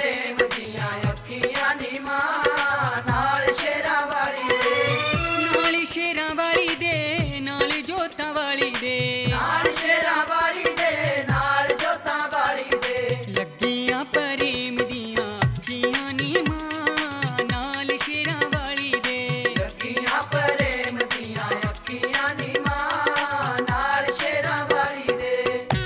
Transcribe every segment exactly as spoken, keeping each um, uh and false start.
प्रेम दियां अखियां नी मां नाल शेरां वाली दे नाल शेरां वाली दे नाल जोतां वाली दे नाल शेरां वाली दे नाल जोतां वाली दे लगियां प्रेम दियां अखियां नी मां नाल शेरां वाली दे लगियां प्रेम दियां अखियां नी मां नाल शेरां वाली दे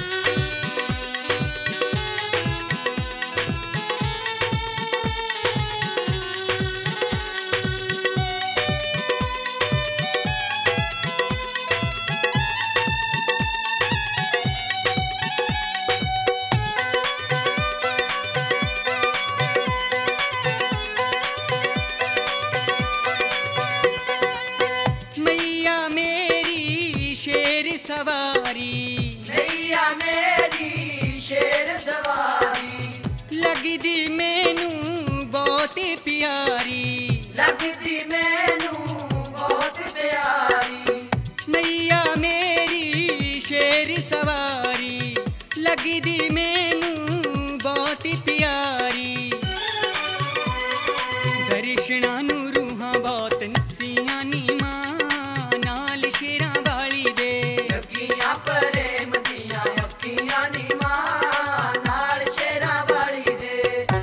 मैया मेरी शेर सवारी मैया मेरी शेर सवारी लगदी मैनू बहुत प्यारी लगदी मैनू बहुत प्यारी मैया मेरी शेर सवारी लगदी मैनू बहुत प्यारी दर्शना नू रूहां बहुत नसियां नी मां नाल शेरां वाली दे लगियां प्रेम दियां अखियां नी मां नाल शेरां वाली दे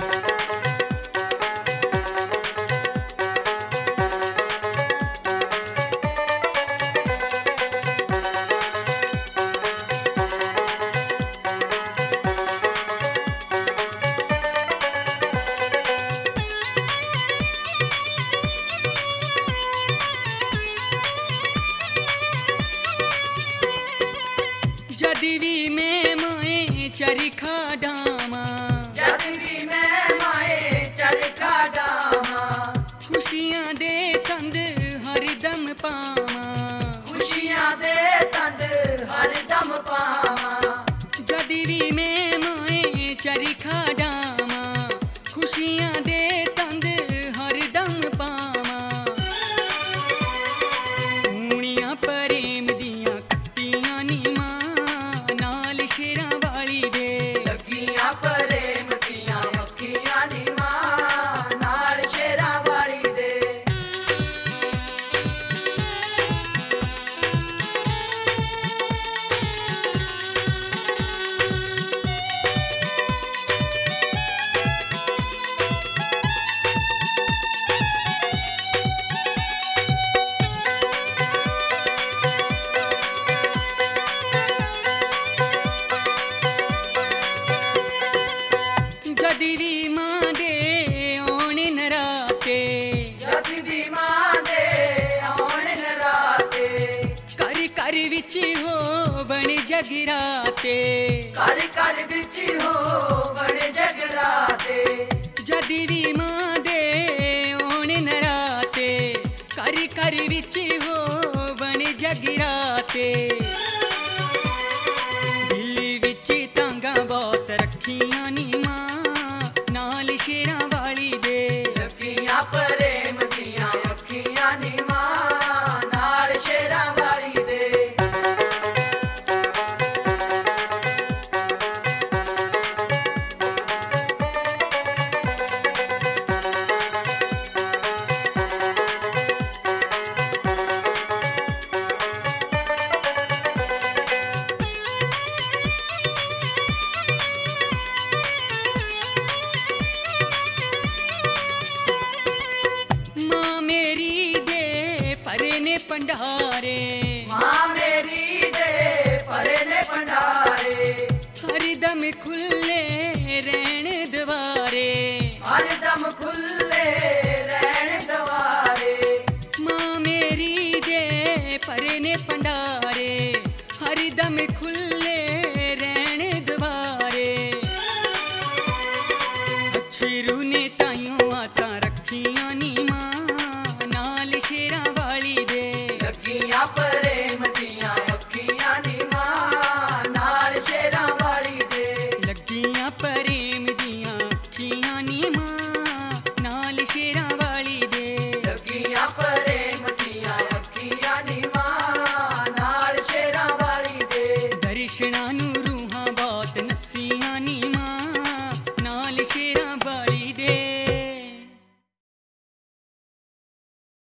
जद भी मैं माए चरखा डामा जद भी मैं माए चरखा डामा खुशियां दे तंद हरदम पावा खुशियां दे तंद हरदम पावां जद भी मैं माए चरखा डामा खुशियां दे तंद हरदम पावा पूनियां प्रेम दियां कट्टियां नी मां नाल शेरां वाली दे लगियां प्रेम दियां अखियां नी मां नाल शेरां वाली दे जद भी मां दे औने नराते जद भी मां दे औण नराते कर कर विच हो बण जगराते कर कर विच हो बड़े जगराते जद भी मां दे औने नराते कर कर विच हो बण जगराते दिल विच तांगा बहुत रखियां नी मां नाल शेरां वाली दे लगियां प्रेम दियां अखियां नी मां नाल शेरां वाली दे मां मेरी दे परने पंडारे मां मेरी दे परे ने भंडारे हरदम खुले रहन द्वारे हरदम खुले